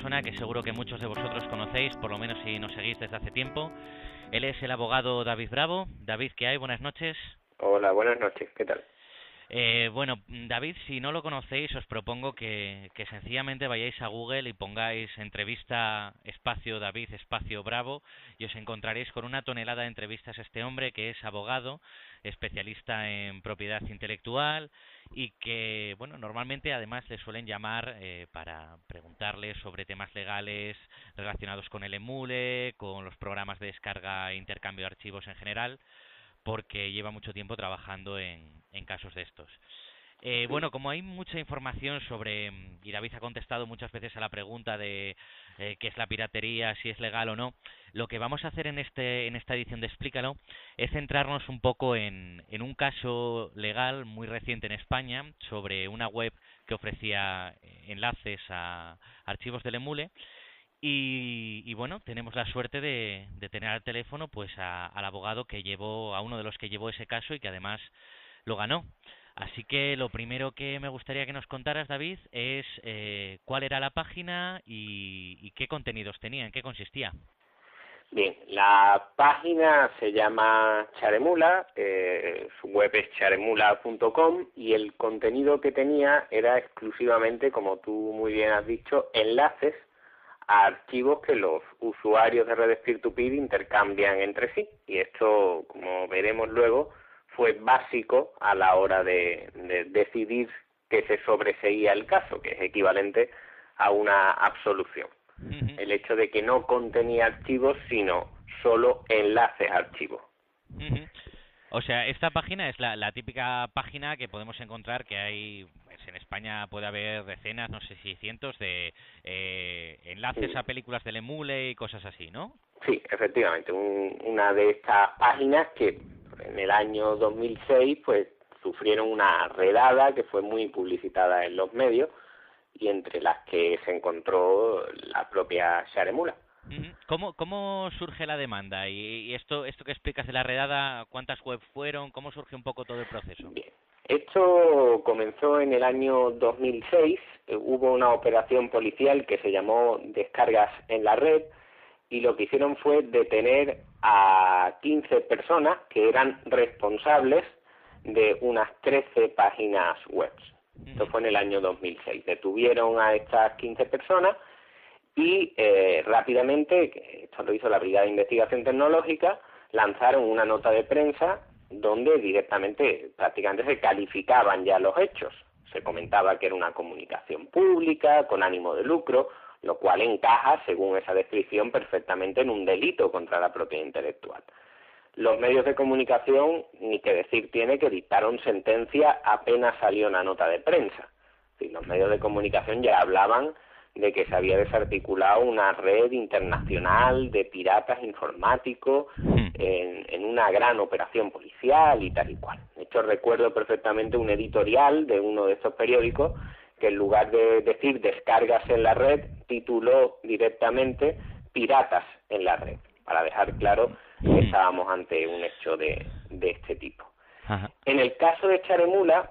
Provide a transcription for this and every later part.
persona que seguro que muchos de vosotros conocéis, por lo menos si nos seguís desde hace tiempo. Él es el abogado David Bravo. David, ¿qué hay? Buenas noches. Hola, buenas noches. ¿Qué tal? Bueno, David, si no lo conocéis, os propongo que sencillamente vayáis a Google y pongáis entrevista espacio David espacio Bravo y os encontraréis con una tonelada de entrevistas a este hombre que es abogado, especialista en propiedad intelectual y que, bueno, normalmente además le suelen llamar para preguntarle sobre temas legales relacionados con el emule, con los programas de descarga e intercambio de archivos en general, porque lleva mucho tiempo trabajando en casos de estos. Bueno, como hay mucha información sobre, y David ha contestado muchas veces a la pregunta de qué es la piratería, si es legal o no, lo que vamos a hacer en esta edición de Explícalo es centrarnos un poco en un caso legal muy reciente en España sobre una web que ofrecía enlaces a archivos del emule. Y bueno, tenemos la suerte de tener al teléfono pues al abogado a uno de los que llevó ese caso y que además lo ganó. Así que lo primero que me gustaría que nos contaras, David, es cuál era la página y qué contenidos tenía, en qué consistía. Bien, la página se llama Charemula, su web es charemula.com y el contenido que tenía era exclusivamente, como tú muy bien has dicho, enlaces a archivos que los usuarios de redes peer-to-peer intercambian entre sí. Y esto, como veremos luego, fue básico a la hora de decidir que se sobreseía el caso, que es equivalente a una absolución. El hecho de que no contenía archivos, sino solo enlaces a archivos. O sea, esta página es la típica página que podemos encontrar que hay, pues en España puede haber decenas, no sé si cientos de enlaces a películas del emule y cosas así, ¿no? Sí, efectivamente, una de estas páginas que en el año 2006 pues sufrieron una redada que fue muy publicitada en los medios y entre las que se encontró la propia Charemula. ¿Cómo surge la demanda? Y esto que explicas de la redada, ¿cuántas webs fueron? ¿Cómo surge un poco todo el proceso? Bien. Esto comenzó en el año 2006, hubo una operación policial que se llamó Descargas en la Red y lo que hicieron fue detener a 15 personas que eran responsables de unas 13 páginas web. Esto fue en el año 2006. Detuvieron a estas 15 personas y rápidamente, esto lo hizo la Brigada de Investigación Tecnológica, lanzaron una nota de prensa donde directamente, prácticamente se calificaban ya los hechos. Se comentaba que era una comunicación pública, con ánimo de lucro, lo cual encaja, según esa descripción, perfectamente en un delito contra la propiedad intelectual. Los medios de comunicación, ni que decir tiene, que dictaron sentencia apenas salió una nota de prensa. Sí, los medios de comunicación ya hablaban de que se había desarticulado una red internacional de piratas informáticos en una gran operación policial y tal y cual. De hecho, recuerdo perfectamente un editorial de uno de estos periódicos que en lugar de decir descargas en la red, tituló directamente piratas en la red, para dejar claro que estábamos ante un hecho de este tipo. Ajá. En el caso de Charemula,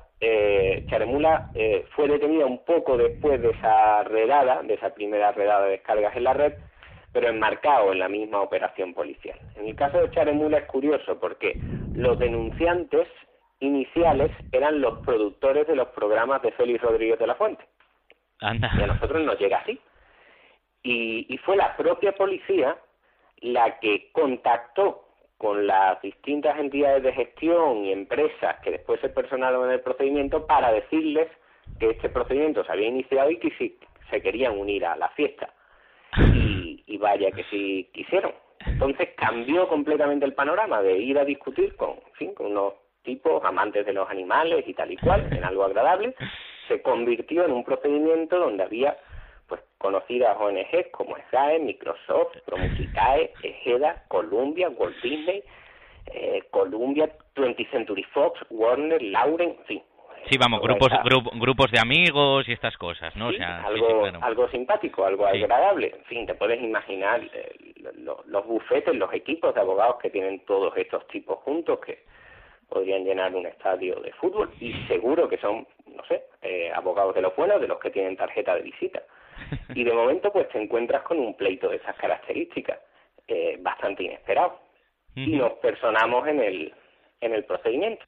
fue detenida un poco después de esa redada, de esa primera redada de descargas en la red, pero enmarcado en la misma operación policial. En el caso de Charemula es curioso porque los denunciantes iniciales eran los productores de los programas de Félix Rodríguez de la Fuente. Anda. Y a nosotros nos llega así. Y fue la propia policía la que contactó con las distintas entidades de gestión y empresas que después se personaron en el procedimiento para decirles que este procedimiento se había iniciado y que sí, se querían unir a la fiesta. Y vaya que sí quisieron. Entonces cambió completamente el panorama de ir a discutir con unos tipos amantes de los animales y tal y cual, en algo agradable. Se convirtió en un procedimiento donde había pues conocidas ONGs como SAE, Microsoft, Promusicae, Egeda, Columbia, Walt Disney, Columbia, 20th Century Fox, Warner, Lauren, en fin. Sí, vamos, grupos de amigos y estas cosas, ¿no? Sí, o sea, claro. Algo simpático, algo agradable. En fin, te puedes imaginar los bufetes, los equipos de abogados que tienen todos estos tipos juntos que podrían llenar un estadio de fútbol y seguro que son, no sé, abogados de los buenos, de los que tienen tarjeta de visita. Y de momento pues te encuentras con un pleito de esas características, bastante inesperado. Y nos personamos en el procedimiento.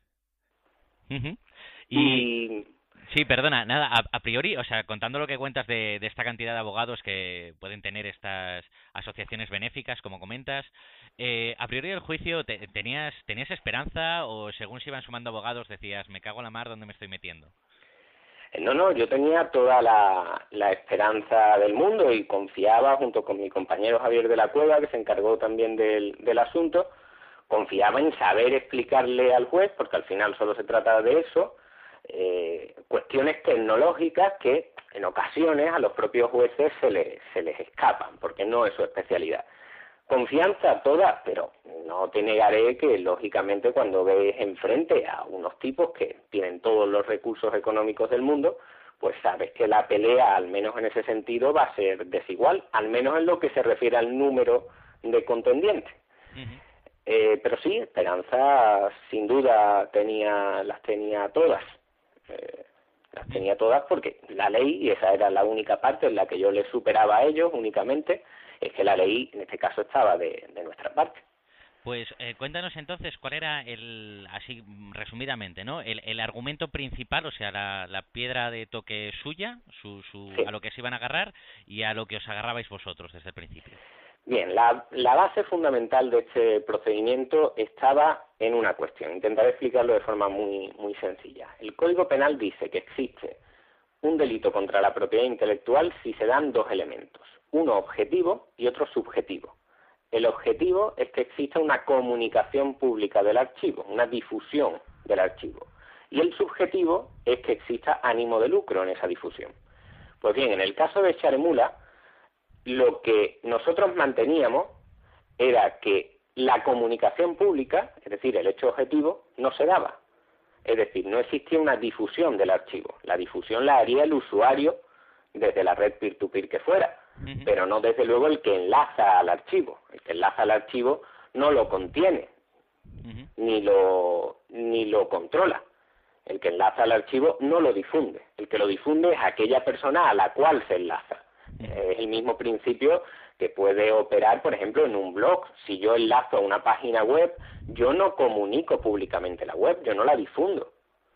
Y sí, perdona, nada, a priori, o sea, contando lo que cuentas de esta cantidad de abogados que pueden tener estas asociaciones benéficas, como comentas, a priori del juicio, ¿tenías esperanza o según se iban sumando abogados decías, me cago en la mar, ¿dónde me estoy metiendo? No, yo tenía toda la esperanza del mundo y confiaba, junto con mi compañero Javier de la Cueva, que se encargó también del asunto, confiaba en saber explicarle al juez, porque al final solo se trata de eso, cuestiones tecnológicas que en ocasiones a los propios jueces se les escapan, porque no es su especialidad. Confianza toda, pero no te negaré que lógicamente cuando ves enfrente a unos tipos que tienen todos los recursos económicos del mundo, pues sabes que la pelea, al menos en ese sentido, va a ser desigual, al menos en lo que se refiere al número de contendientes. Pero sí, esperanza sin duda las tenía todas. Las tenía todas porque la ley, y esa era la única parte en la que yo les superaba a ellos únicamente, es que la ley en este caso estaba de nuestra parte. Pues cuéntanos entonces cuál era así resumidamente, ¿no? El argumento principal, o sea, la piedra de toque suya, sí, a lo que se iban a agarrar y a lo que os agarrabais vosotros desde el principio. Bien, la base fundamental de este procedimiento estaba en una cuestión. Intentaré explicarlo de forma muy sencilla. El Código Penal dice que existe un delito contra la propiedad intelectual si se dan dos elementos, uno objetivo y otro subjetivo. El objetivo es que exista una comunicación pública del archivo, una difusión del archivo. Y el subjetivo es que exista ánimo de lucro en esa difusión. Pues bien, en el caso de Charemula, lo que nosotros manteníamos era que la comunicación pública, es decir, el hecho objetivo, no se daba. Es decir, no existía una difusión del archivo. La difusión la haría el usuario desde la red peer-to-peer que fuera, pero no desde luego el que enlaza al archivo. El que enlaza al archivo no lo contiene, ni lo controla. El que enlaza al archivo no lo difunde. El que lo difunde es aquella persona a la cual se enlaza. Es el mismo principio que puede operar, por ejemplo, en un blog. Si yo enlazo a una página web, yo no comunico públicamente la web, yo no la difundo.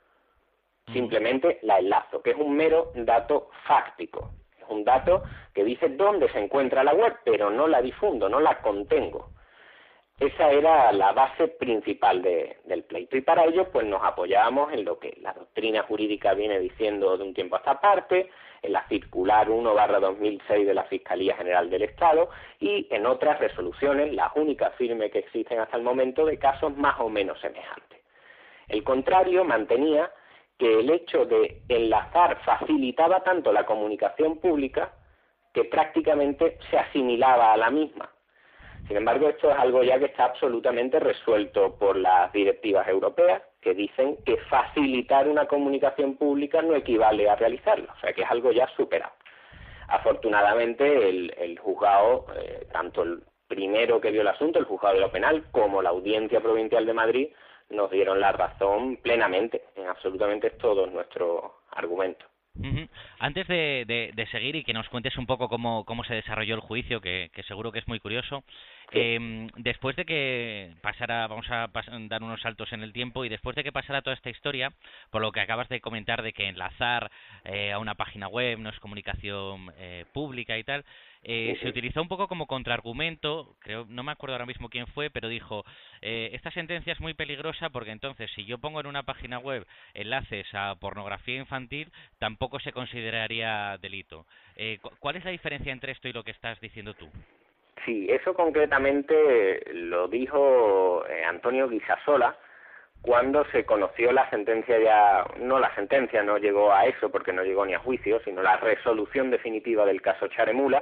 Simplemente la enlazo, que es un mero dato fáctico. Es un dato que dice dónde se encuentra la web, pero no la difundo, no la contengo. Esa era la base principal del pleito, y para ello pues nos apoyábamos en lo que la doctrina jurídica viene diciendo de un tiempo a esta parte, en la circular 1/2006 de la Fiscalía General del Estado y en otras resoluciones, las únicas firmes que existen hasta el momento, de casos más o menos semejantes. El contrario mantenía que el hecho de enlazar facilitaba tanto la comunicación pública que prácticamente se asimilaba a la misma. Sin embargo, esto es algo ya que está absolutamente resuelto por las directivas europeas, que dicen que facilitar una comunicación pública no equivale a realizarla, o sea que es algo ya superado. Afortunadamente, el juzgado, tanto el primero que vio el asunto, el juzgado de lo penal, como la Audiencia Provincial de Madrid, nos dieron la razón plenamente en absolutamente todos nuestros argumentos. Antes de seguir y que nos cuentes un poco cómo se desarrolló el juicio, que seguro que es muy curioso, sí. Después de que pasara, vamos a dar unos saltos en el tiempo, y después de que pasara toda esta historia, por lo que acabas de comentar de que enlazar a una página web no es comunicación pública y tal, se utilizó un poco como contraargumento, creo, no me acuerdo ahora mismo quién fue, pero dijo, esta sentencia es muy peligrosa porque entonces si yo pongo en una página web enlaces a pornografía infantil, tampoco se consideraría delito. ¿Cuál es la diferencia entre esto y lo que estás diciendo tú? Sí, eso concretamente lo dijo Antonio Guisasola cuando se conoció la sentencia la sentencia no llegó a eso porque no llegó ni a juicio, sino la resolución definitiva del caso Charemula,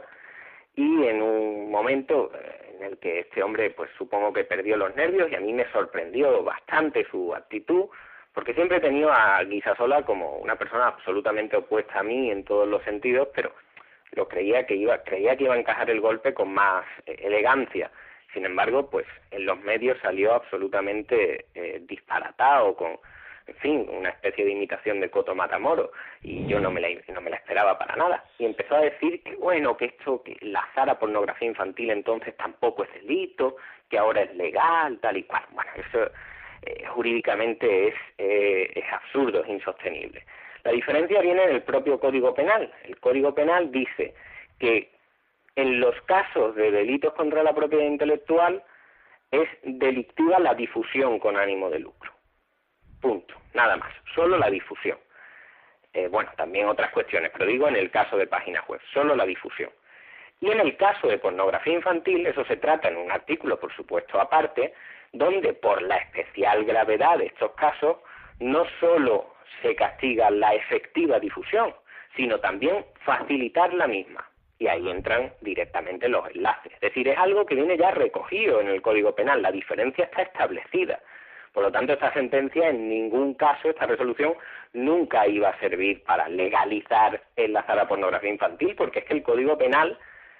y en un momento en el que este hombre pues supongo que perdió los nervios, y a mí me sorprendió bastante su actitud, porque siempre he tenido a Guisasola como una persona absolutamente opuesta a mí en todos los sentidos, pero creía que iba a encajar el golpe con más elegancia. Sin embargo, pues en los medios salió absolutamente disparatado, en fin, una especie de imitación de Coto Matamoros, y yo no me la esperaba para nada. Y empezó a decir que, bueno, que lanzar a pornografía infantil entonces tampoco es delito, que ahora es legal, tal y cual. Bueno, eso jurídicamente es absurdo, es insostenible. La diferencia viene en el propio Código Penal. El Código Penal dice que en los casos de delitos contra la propiedad intelectual es delictiva la difusión con ánimo de lucro. Punto. Nada más. Solo la difusión. Bueno, también otras cuestiones, pero digo en el caso de páginas web, solo la difusión. Y en el caso de pornografía infantil, eso se trata en un artículo, por supuesto, aparte, donde por la especial gravedad de estos casos, no solo se castiga la efectiva difusión, sino también facilitar la misma. Y ahí entran directamente los enlaces. Es decir, es algo que viene ya recogido en el Código Penal, la diferencia está establecida. Por lo tanto, esta sentencia en ningún caso, esta resolución, nunca iba a servir para legalizar enlazar a pornografía infantil, porque es que el Código Penal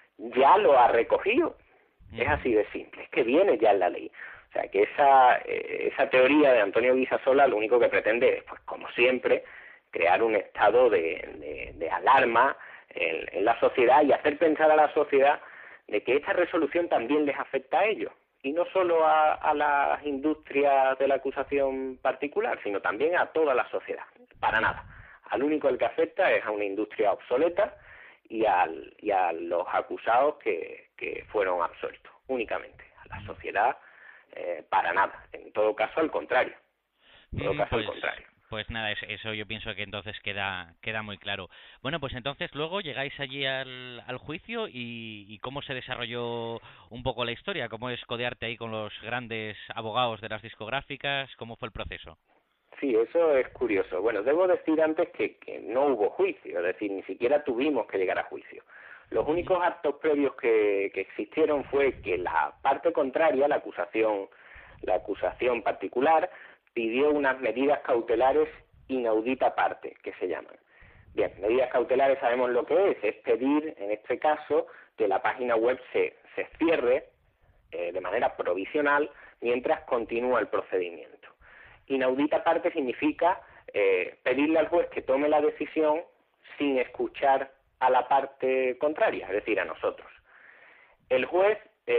ya lo ha recogido. Es así de simple, es que viene ya en la ley. O sea, que esa teoría de Antonio Guisasola lo único que pretende es, pues como siempre, crear un estado de alarma en la sociedad y hacer pensar a la sociedad de que esta resolución también les afecta a ellos. Y no solo a las industrias de la acusación particular, sino también a toda la sociedad. Para nada. Al único el que afecta es a una industria obsoleta y a los acusados que fueron absueltos, únicamente. A la sociedad, para nada. En todo caso, al contrario. En todo caso, al contrario. Pues nada, eso yo pienso que entonces queda muy claro. Bueno, pues entonces luego llegáis allí al juicio y cómo se desarrolló un poco la historia, cómo es codearte ahí con los grandes abogados de las discográficas, cómo fue el proceso. Sí, eso es curioso. Bueno, debo decir antes que no hubo juicio, es decir, ni siquiera tuvimos que llegar a juicio. Los únicos actos previos que existieron fue que la parte contraria, la acusación particular, pidió unas medidas cautelares inaudita parte, que se llaman. Bien, medidas cautelares sabemos lo que es pedir, en este caso, que la página web se cierre de manera provisional mientras continúa el procedimiento. Inaudita parte significa pedirle al juez que tome la decisión sin escuchar a la parte contraria, es decir, a nosotros. El juez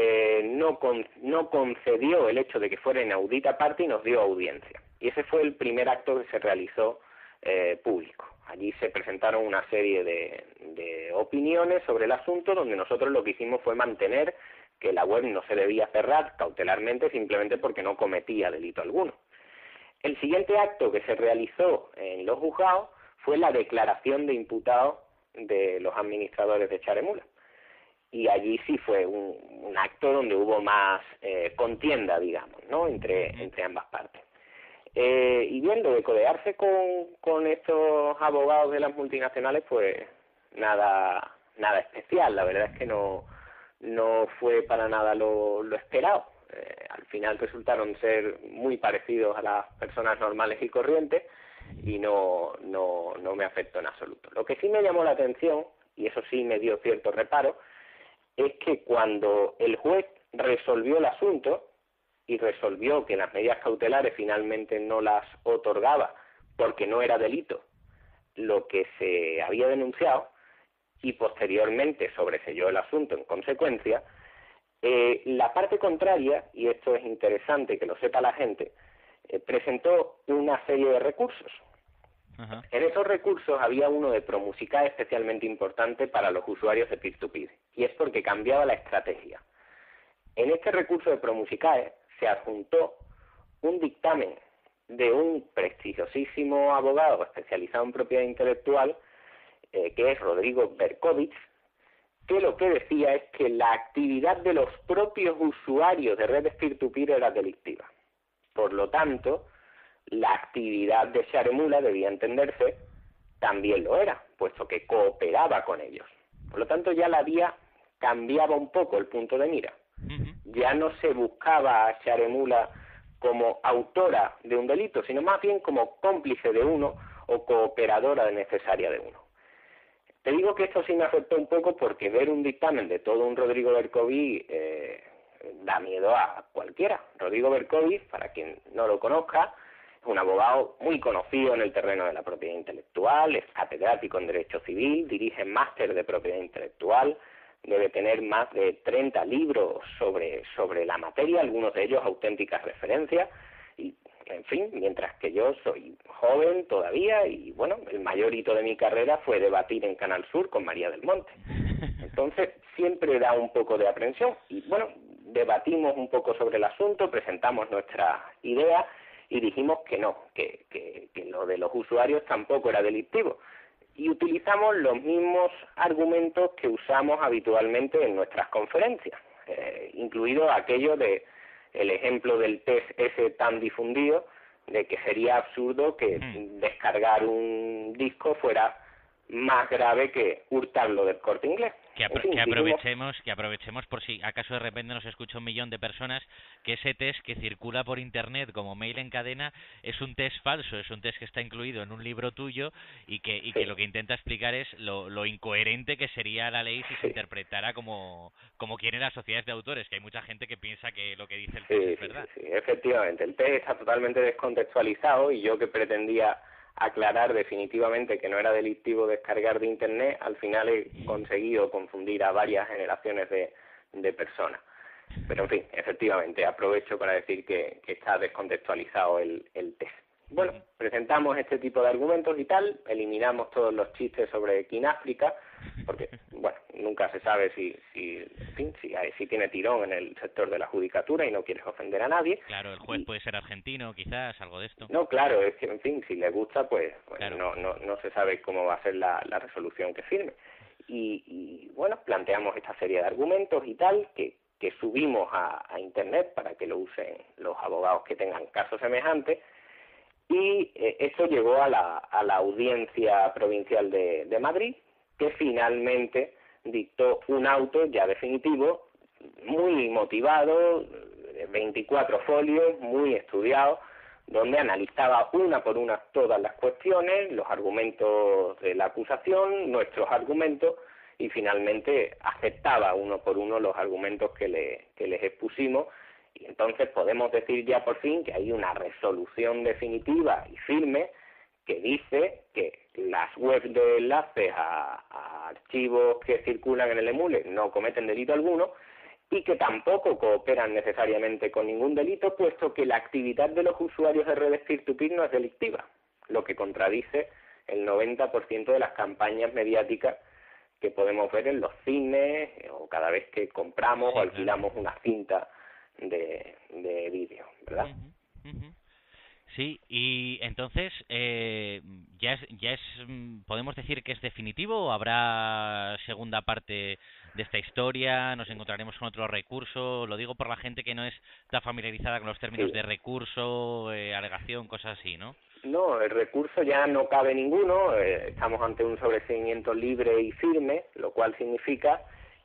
no concedió el hecho de que fuera inaudita parte y nos dio audiencia. Y ese fue el primer acto que se realizó público. Allí se presentaron una serie de opiniones sobre el asunto, donde nosotros lo que hicimos fue mantener que la web no se debía cerrar cautelarmente simplemente porque no cometía delito alguno. El siguiente acto que se realizó en los juzgados fue la declaración de imputados de los administradores de Charemula. Y allí sí fue un acto donde hubo más contienda, digamos, ¿no?, entre ambas partes. Y bien, lo de codearse con estos abogados de las multinacionales, pues nada especial. La verdad es que no fue para nada lo esperado. Al final resultaron ser muy parecidos a las personas normales y corrientes y no me afectó en absoluto. Lo que sí me llamó la atención, y eso sí me dio cierto reparo, es que cuando el juez resolvió el asunto y resolvió que las medidas cautelares finalmente no las otorgaba porque no era delito lo que se había denunciado y posteriormente sobreseyó el asunto en consecuencia, la parte contraria, y esto es interesante que lo sepa la gente, presentó una serie de recursos. Ajá. En esos recursos había uno de Promusicae especialmente importante para los usuarios de peer-to-peer, y es porque cambiaba la estrategia. En este recurso de Promusicae se adjuntó un dictamen de un prestigiosísimo abogado especializado en propiedad intelectual, que es Rodrigo Berkovich, que lo que decía es que la actividad de los propios usuarios de redes peer-to-peer era delictiva. Por lo tanto, la actividad de Charemula, debía entenderse, también lo era, puesto que cooperaba con ellos. Por lo tanto, ya la vía cambiaba un poco el punto de mira. Ya no se buscaba a Charemula como autora de un delito, sino más bien como cómplice de uno o cooperadora necesaria de uno. Te digo que esto sí me afectó un poco porque ver un dictamen de todo un Rodrigo Berkovich da miedo a cualquiera. Rodrigo Berkovich, para quien no lo conozca, un abogado muy conocido en el terreno de la propiedad intelectual, es catedrático en Derecho Civil, dirige máster de propiedad intelectual, debe tener más de 30 libros sobre la materia, algunos de ellos auténticas referencias, y en fin, mientras que yo soy joven todavía y bueno, el mayor hito de mi carrera fue debatir en Canal Sur con María del Monte. Entonces siempre da un poco de aprensión y bueno, debatimos un poco sobre el asunto, presentamos nuestra idea y dijimos que no, que lo de los usuarios tampoco era delictivo. Y utilizamos los mismos argumentos que usamos habitualmente en nuestras conferencias, incluido aquello de el ejemplo del test ese tan difundido, de que sería absurdo que descargar un disco fuera más grave que hurtarlo del Corte Inglés. Que aprovechemos por si acaso de repente nos escucha 1 millón de personas, que ese test que circula por internet como mail en cadena es un test falso, es un test que está incluido en un libro tuyo y que lo que intenta explicar es lo incoherente que sería la ley si se interpretara como quieren las sociedades de autores, que hay mucha gente que piensa que lo que dice el test es verdad. Sí, efectivamente, el test está totalmente descontextualizado y yo que pretendía aclarar definitivamente que no era delictivo descargar de internet, al final he conseguido confundir a varias generaciones de personas. Pero en fin, efectivamente, aprovecho para decir que está descontextualizado el test. Bueno, presentamos este tipo de argumentos y tal, eliminamos todos los chistes sobre Quináfrica, porque, bueno, nunca se sabe si tiene tirón en el sector de la judicatura y no quieres ofender a nadie. Claro, el juez puede ser argentino, quizás, algo de esto. No, claro, es que, en fin, si le gusta, pues claro. no se sabe cómo va a ser la resolución que firme. Y bueno, planteamos esta serie de argumentos y tal, que subimos a Internet para que lo usen los abogados que tengan casos semejantes, y esto llegó a la Audiencia Provincial de Madrid, que finalmente dictó un auto ya definitivo, muy motivado, 24 folios, muy estudiado, donde analizaba una por una todas las cuestiones, los argumentos de la acusación, nuestros argumentos, y finalmente aceptaba uno por uno los argumentos que les expusimos. Y entonces podemos decir ya por fin que hay una resolución definitiva y firme que dice que las webs de enlaces a archivos que circulan en el emule no cometen delito alguno y que tampoco cooperan necesariamente con ningún delito, puesto que la actividad de los usuarios de redes peer-to-peer no es delictiva, lo que contradice el 90% de las campañas mediáticas que podemos ver en los cines o cada vez que compramos o alquilamos una cinta de vídeo, ¿verdad? Sí, y entonces podemos decir que es definitivo o habrá segunda parte de esta historia, nos encontraremos con otro recurso. Lo digo por la gente que no está familiarizada con los términos de recurso, alegación, cosas así, ¿no? No, el recurso ya no cabe ninguno, estamos ante un sobreseimiento libre y firme, lo cual significa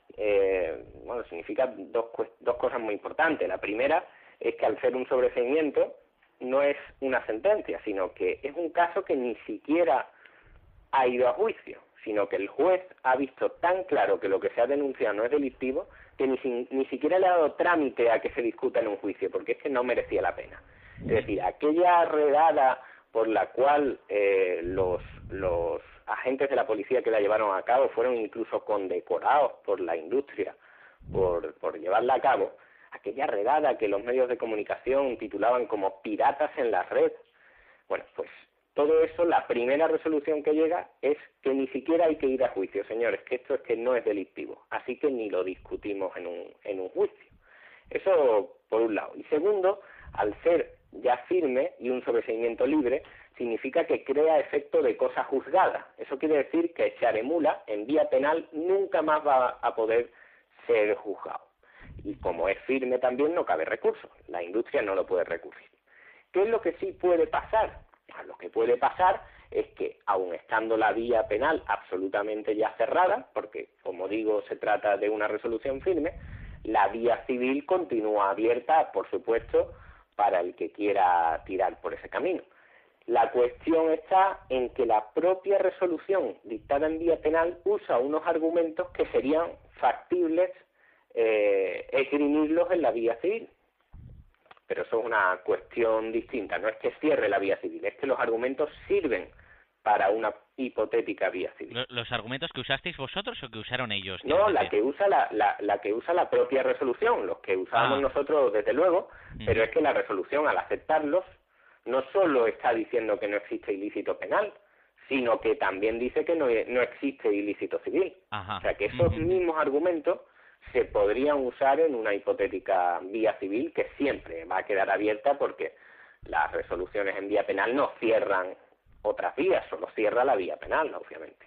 dos cosas muy importantes. La primera es que al ser un sobreseimiento no es una sentencia, sino que es un caso que ni siquiera ha ido a juicio, sino que el juez ha visto tan claro que lo que se ha denunciado no es delictivo que ni siquiera le ha dado trámite a que se discuta en un juicio, porque es que no merecía la pena. Es decir, aquella redada por la cual los agentes de la policía que la llevaron a cabo fueron incluso condecorados por la industria por llevarla a cabo, aquella redada que los medios de comunicación titulaban como piratas en la red. Bueno, pues todo eso, la primera resolución que llega es que ni siquiera hay que ir a juicio, señores, que esto es que no es delictivo, así que ni lo discutimos en un juicio. Eso por un lado. Y segundo, al ser ya firme y un sobreseimiento libre, significa que crea efecto de cosa juzgada. Eso quiere decir que Charemula, en vía penal, nunca más va a poder ser juzgado. Y como es firme también, no cabe recurso. La industria no lo puede recurrir. ¿Qué es lo que sí puede pasar? Lo que puede pasar es que, aun estando la vía penal absolutamente ya cerrada, porque, como digo, se trata de una resolución firme, la vía civil continúa abierta, por supuesto, para el que quiera tirar por ese camino. La cuestión está en que la propia resolución dictada en vía penal usa unos argumentos que serían factibles esgrimirlos en la vía civil. pero eso es una cuestión distinta. No es que cierre la vía civil, es que los argumentos sirven para una hipotética vía civil. ¿Los argumentos que usasteis vosotros o que usaron ellos? No, la que usa la que usa la propia resolución, los que usábamos nosotros desde luego, pero es que la resolución, al aceptarlos, no solo está diciendo que no existe ilícito penal, sino que también dice que no existe ilícito civil. Ajá. O sea, que esos mismos argumentos se podrían usar en una hipotética vía civil que siempre va a quedar abierta, porque las resoluciones en vía penal no cierran otras vías, solo cierra la vía penal, obviamente.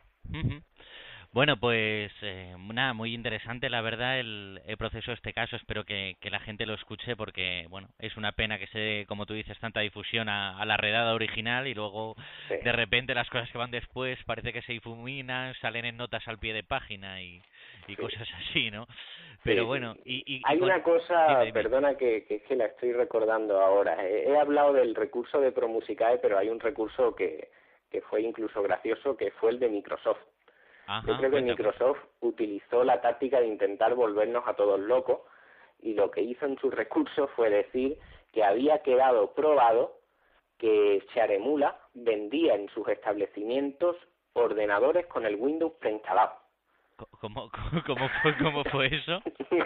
Bueno, pues nada, muy interesante la verdad el proceso de este caso. Espero que la gente lo escuche, porque bueno, es una pena que se dé, como tú dices, tanta difusión a la redada original y luego de repente las cosas que van después parece que se difuminan, salen en notas al pie de página y cosas así, ¿no? Pero bueno, hay una cosa, perdona que es que la estoy recordando ahora. He hablado del recurso de ProMusicae, pero hay un recurso que fue incluso gracioso, que fue el de Microsoft. Ajá, yo creo que Microsoft utilizó la táctica de intentar volvernos a todos locos, y lo que hizo en su recurso fue decir que había quedado probado que Sharemula vendía en sus establecimientos ordenadores con el Windows preinstalado. ¿Cómo fue eso? No,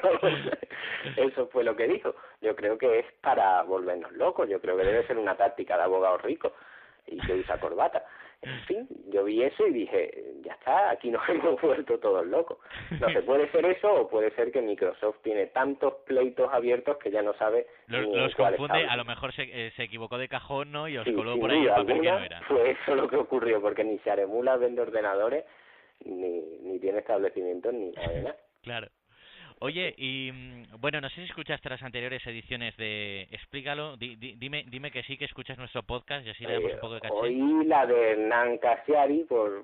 eso fue lo que dijo. Yo creo que es para volvernos locos. Yo creo que debe ser una táctica de abogado rico y que usa corbata. En fin, yo vi eso y dije, ya está, aquí nos hemos vuelto todos locos. No sé, puede ser eso, o puede ser que Microsoft tiene tantos pleitos abiertos que ya no sabe los confunde. A lo mejor se equivocó de cajón, ¿no? Y os coló por ahí el papel que no era. Fue eso lo que ocurrió, porque ni Sharemula vende ordenadores, ni tiene establecimientos, ni nada de nada. Claro. Oye, y bueno, no sé si escuchaste las anteriores ediciones de Explícalo. Dime que sí, que escuchas nuestro podcast y así le damos un poco de caché. Oí la de Hernán Casiari por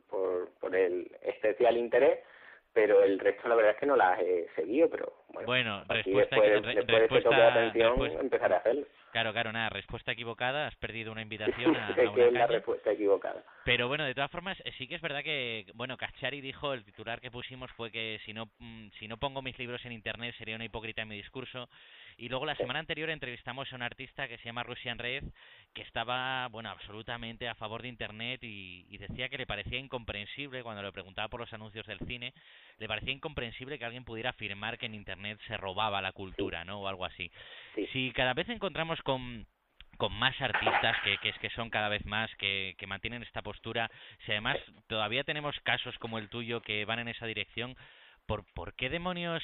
el especial interés, pero el resto la verdad es que no las he seguido, pero bueno respuesta después de que toque atención empezaré a hacerlo. Claro, nada, respuesta equivocada, has perdido una invitación a que una es la respuesta equivocada. Pero bueno, de todas formas, sí que es verdad que, bueno, Casiari dijo, el titular que pusimos fue que si no pongo mis libros en internet sería una hipócrita en mi discurso. Y luego la semana anterior entrevistamos a un artista que se llama Russian Red, que estaba, bueno, absolutamente a favor de internet y decía que le parecía incomprensible, cuando le preguntaba por los anuncios del cine, le parecía incomprensible que alguien pudiera afirmar que en internet se robaba la cultura, ¿no? O algo así. Si cada vez encontramos con más artistas que son cada vez más, que mantienen esta postura, si además todavía tenemos casos como el tuyo que van en esa dirección, ¿por qué demonios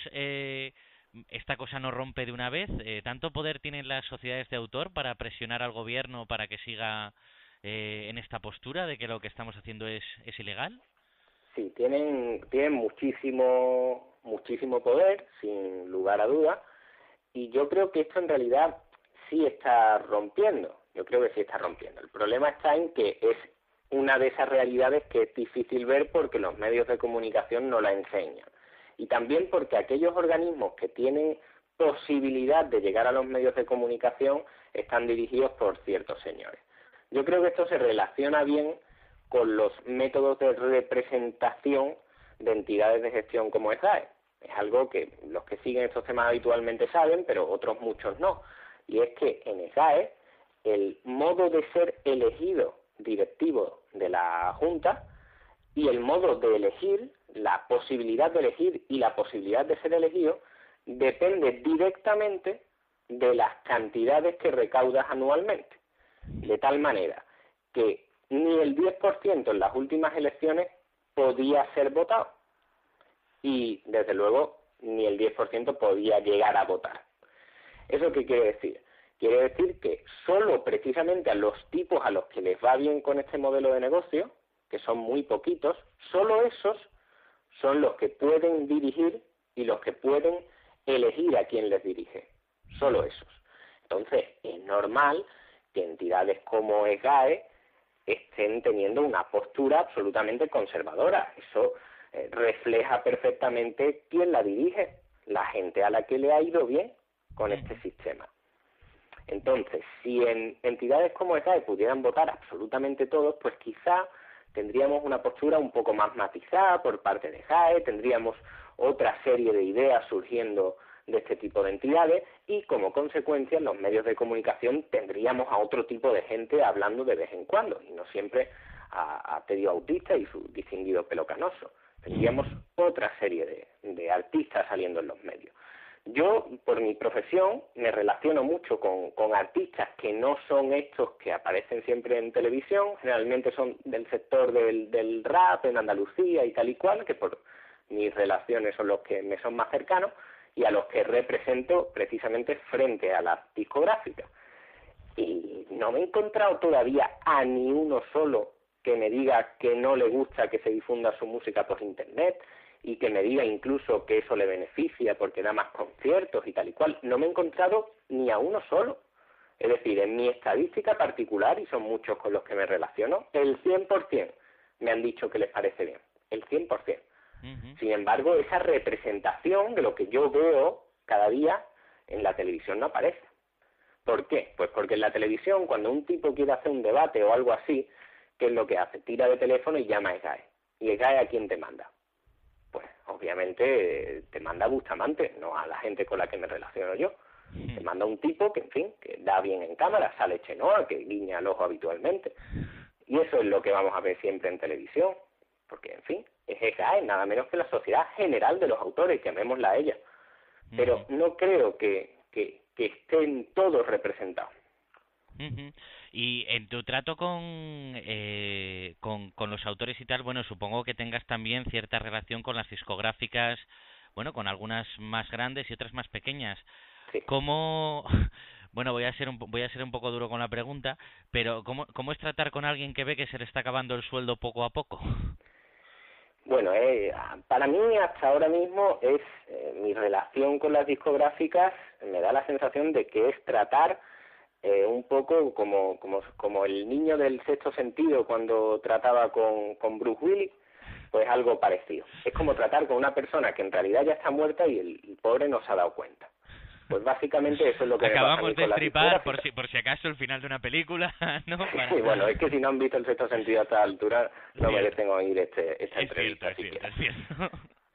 esta cosa no rompe de una vez? ¿Tanto poder tienen las sociedades de autor para presionar al gobierno para que siga en esta postura de que lo que estamos haciendo es ilegal? Sí, tienen muchísimo poder, sin lugar a duda, y yo creo que esto en realidad sí está rompiendo. Yo creo que sí está rompiendo. El problema está en que es una de esas realidades que es difícil ver porque los medios de comunicación no la enseñan. Y también porque aquellos organismos que tienen posibilidad de llegar a los medios de comunicación están dirigidos por ciertos señores. Yo creo que esto se relaciona bien con los métodos de representación de entidades de gestión como ESAE. Es algo que los que siguen estos temas habitualmente saben, pero otros muchos no. Y es que en ESAE el modo de ser elegido directivo de la Junta y el modo de elegir, la posibilidad de elegir y la posibilidad de ser elegido, depende directamente de las cantidades que recaudas anualmente. De tal manera que ni el 10% en las últimas elecciones podía ser votado. Y, desde luego, ni el 10% podía llegar a votar. ¿Eso qué quiere decir? Quiere decir que solo precisamente a los tipos a los que les va bien con este modelo de negocio, que son muy poquitos, solo esos son los que pueden dirigir y los que pueden elegir a quién les dirige. Solo esos. Entonces, es normal que entidades como ESGAE estén teniendo una postura absolutamente conservadora. Eso refleja perfectamente quién la dirige, la gente a la que le ha ido bien con este sistema. Entonces, si en entidades como ESGAE pudieran votar absolutamente todos, pues quizá tendríamos una postura un poco más matizada por parte de ESGAE, tendríamos otra serie de ideas surgiendo de este tipo de entidades y como consecuencia los medios de comunicación tendríamos a otro tipo de gente hablando de vez en cuando y no siempre a Teddy Bautista y su distinguido pelo canoso. Tendríamos otra serie de artistas saliendo en los medios. Yo, por mi profesión, me relaciono mucho con artistas que no son estos que aparecen siempre en televisión, generalmente son del sector del rap en Andalucía y tal y cual, que por mis relaciones son los que me son más cercanos, y a los que represento precisamente frente a las discográficas. Y no me he encontrado todavía a ni uno solo que me diga que no le gusta que se difunda su música por internet y que me diga incluso que eso le beneficia porque da más conciertos y tal y cual. No me he encontrado ni a uno solo. Es decir, en mi estadística particular, y son muchos con los que me relaciono, el 100% me han dicho que les parece bien. El 100%. Sin embargo, esa representación de lo que yo veo cada día en la televisión no aparece. ¿Por qué? Pues porque en la televisión, cuando un tipo quiere hacer un debate o algo así, ¿qué es lo que hace? Tira de teléfono y llama a EGAE. ¿Y EGAE a quién te manda? Pues obviamente te manda a Bustamante, no a la gente con la que me relaciono yo. Te manda un tipo que, en fin, que da bien en cámara, sale Chenoa, que guiña el ojo habitualmente. Y eso es lo que vamos a ver siempre en televisión. Porque, en fin, es EGAE, nada menos que la Sociedad General de los Autores, llamémosla a ella. Pero no creo que estén todos representados. Y en tu trato con los autores y tal, bueno, supongo que tengas también cierta relación con las discográficas, bueno, con algunas más grandes y otras más pequeñas. Sí. ¿Cómo, bueno, voy a ser un poco duro con la pregunta, pero ¿cómo es tratar con alguien que ve que se le está acabando el sueldo poco a poco? Bueno, para mí hasta ahora mismo es mi relación con las discográficas, me da la sensación de que es tratar un poco como el niño del Sexto Sentido cuando trataba con Bruce Willis, pues algo parecido. Es como tratar con una persona que en realidad ya está muerta y el pobre no se ha dado cuenta. Pues básicamente eso es lo que acabamos me pasa a mí de estripar por si acaso el final de una película, ¿no? Sí, bueno, es que si no han visto el Sexto Sentido a esta altura no merecen oír esta entrevista. Es cierto.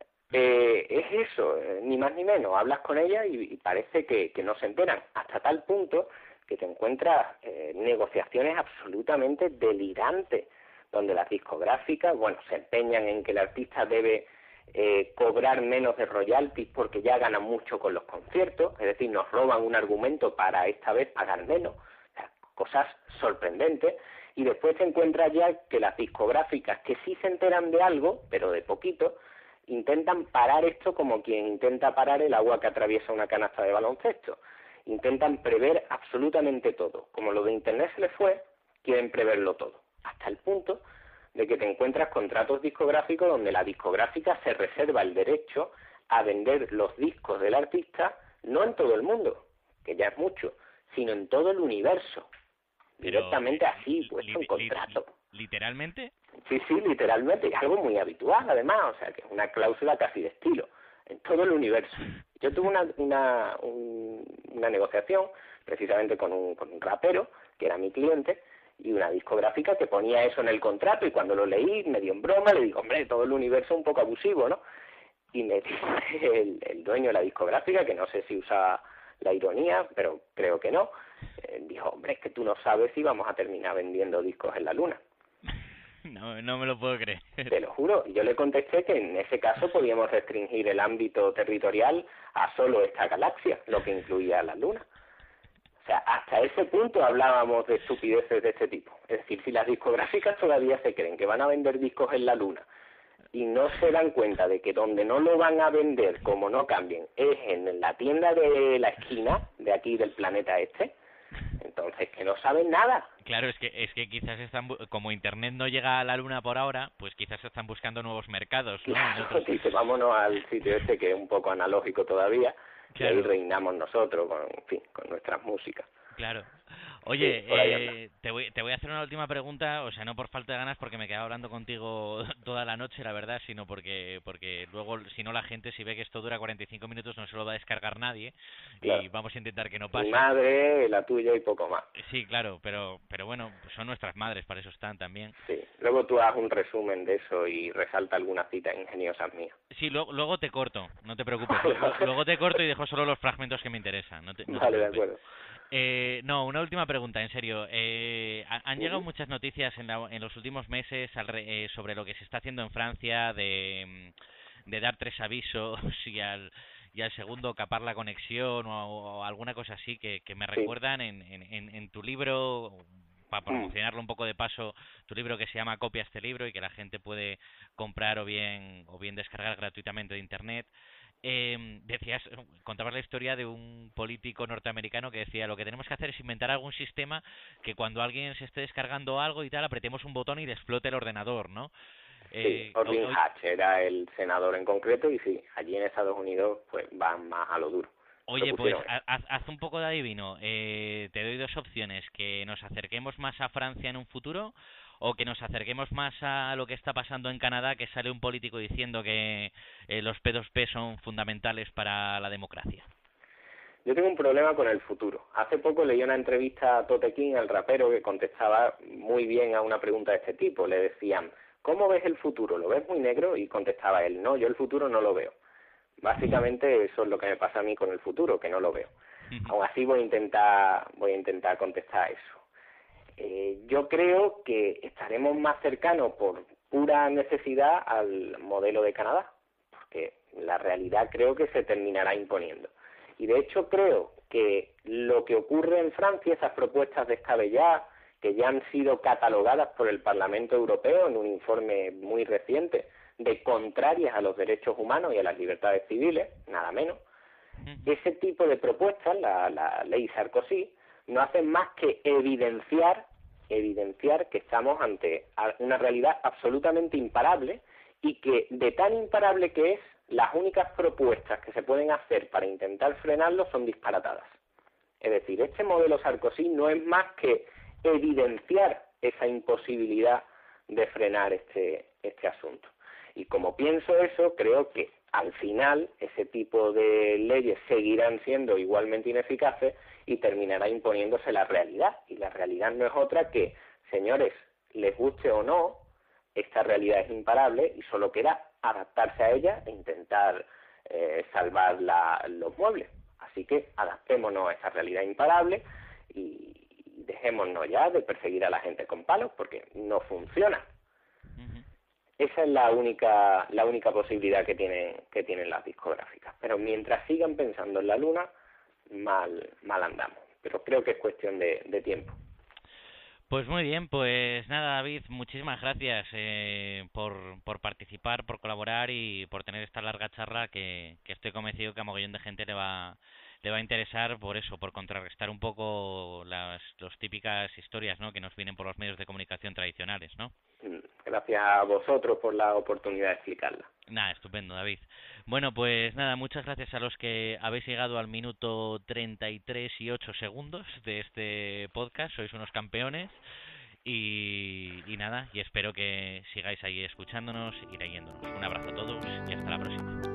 Es eso, ni más ni menos. Hablas con ella y parece que no se enteran, hasta tal punto que te encuentras negociaciones absolutamente delirantes, donde las discográficas, bueno, se empeñan en que el artista debe cobrar menos de royalties porque ya gana mucho con los conciertos, es decir, nos roban un argumento para esta vez pagar menos, o sea, cosas sorprendentes, y después te encuentras ya que las discográficas que sí se enteran de algo, pero de poquito, intentan parar esto como quien intenta parar el agua que atraviesa una canasta de baloncesto. Intentan prever absolutamente todo. Como lo de Internet se les fue, quieren preverlo todo. Hasta el punto de que te encuentras contratos discográficos donde la discográfica se reserva el derecho a vender los discos del artista, no en todo el mundo, que ya es mucho, sino en todo el universo. Pero directamente así, puesto en contrato. ¿Literalmente? Sí, literalmente. Es algo muy habitual, además, o sea, que es una cláusula casi de estilo. En todo el universo. Yo tuve una negociación precisamente con un rapero que era mi cliente y una discográfica que ponía eso en el contrato, y cuando lo leí me dio en broma, le digo, hombre, todo el universo es un poco abusivo, ¿no? Y me dice el dueño de la discográfica, que no sé si usa la ironía, pero creo que no, dijo, hombre, es que tú no sabes si vamos a terminar vendiendo discos en la luna. No me lo puedo creer. Te lo juro. Yo le contesté que en ese caso podíamos restringir el ámbito territorial a solo esta galaxia, lo que incluía la Luna. O sea, hasta ese punto hablábamos de estupideces de este tipo. Es decir, si las discográficas todavía se creen que van a vender discos en la Luna y no se dan cuenta de que donde no lo van a vender, como no cambien, es en la tienda de la esquina de aquí del planeta este, entonces que no saben nada. Claro, es que quizás como Internet no llega a la Luna por ahora, pues quizás están buscando nuevos mercados, ¿no? Claro, dice, vámonos al sitio que es un poco analógico todavía, claro. Y ahí reinamos nosotros con nuestras músicas. Claro. Sí, por ahí anda. Oye, te voy a hacer una última pregunta, o sea, no por falta de ganas porque me he quedado hablando contigo toda la noche, la verdad, sino porque luego, si no, la gente, si ve que esto dura 45 minutos, no se lo va a descargar nadie Claro. y vamos a intentar que no Mi pase. madre, la tuya y poco más. Sí, claro, pero bueno, son nuestras madres, para eso están también. Sí. Luego tú haz un resumen de eso y resalta algunas citas ingeniosas mías. Sí, luego te corto, no te preocupes. Vale, vale. Luego te corto y dejo solo los fragmentos que me interesan, no te Vale, de preocupes. acuerdo. No, una última pregunta, en serio. Han llegado Ujú. muchas noticias en los últimos meses sobre lo que se está haciendo en Francia de dar 3 avisos y al segundo capar la conexión o alguna cosa así que me Sí. recuerdan en tu libro, para Mm. promocionarlo un poco de paso, tu libro que se llama Copia este libro y que la gente puede comprar o bien descargar gratuitamente de internet. Decías, contabas la historia de un político norteamericano que decía lo que tenemos que hacer es inventar algún sistema que cuando alguien se esté descargando algo y tal, apretemos un botón y le explote el ordenador, ¿no? Sí, Eh, Orvin hoy, Hatch era el senador en concreto y sí, allí en Estados Unidos pues van más a lo duro. Oye, pues Propusieron eso. haz un poco de adivino. Te doy dos opciones: que nos acerquemos más a Francia en un futuro o que nos acerquemos más a lo que está pasando en Canadá, que sale un político diciendo que los P2P son fundamentales para la democracia. Yo tengo un problema con el futuro. Hace poco leí una entrevista a Tote King, el rapero, que contestaba muy bien a una pregunta de este tipo. Le decían, ¿cómo ves el futuro? ¿Lo ves muy negro? Y contestaba él, no, yo el futuro no lo veo. Básicamente eso es lo que me pasa a mí con el futuro, que no lo veo. Aún así voy a intentar contestar eso. Yo creo que estaremos más cercanos por pura necesidad al modelo de Canadá, porque la realidad creo que se terminará imponiendo. Y de hecho creo que lo que ocurre en Francia, esas propuestas descabelladas, que ya han sido catalogadas por el Parlamento Europeo en un informe muy reciente, de contrarias a los derechos humanos y a las libertades civiles, nada menos, ese tipo de propuestas, la ley Sarkozy, no hacen más que evidenciar que estamos ante una realidad absolutamente imparable y que de tan imparable que es, las únicas propuestas que se pueden hacer para intentar frenarlo son disparatadas. Es decir, este modelo Sarkozy no es más que evidenciar esa imposibilidad de frenar este asunto. Y como pienso eso, creo que al final ese tipo de leyes seguirán siendo igualmente ineficaces y terminará imponiéndose la realidad. Y la realidad no es otra que, señores, les guste o no, esta realidad es imparable y solo queda adaptarse a ella e intentar salvar los muebles. Así que adaptémonos a esa realidad imparable y dejémonos ya de perseguir a la gente con palos porque no funciona. Esa es la única posibilidad que tienen las discográficas. Pero mientras sigan pensando en la luna, mal andamos. Pero creo que es cuestión de tiempo. Pues muy bien, pues nada, David, muchísimas gracias por participar, por colaborar y por tener esta larga charla que estoy convencido que a mogollón de gente le va a interesar por eso, por contrarrestar un poco las típicas historias, ¿no?, que nos vienen por los medios de comunicación tradicionales, ¿no? Gracias a vosotros por la oportunidad de explicarla. Nada, estupendo, David. Bueno, pues nada, muchas gracias a los que habéis llegado al minuto 33 y 8 segundos de este podcast. Sois unos campeones. Y nada, y espero que sigáis ahí escuchándonos y leyéndonos. Un abrazo a todos y hasta la próxima.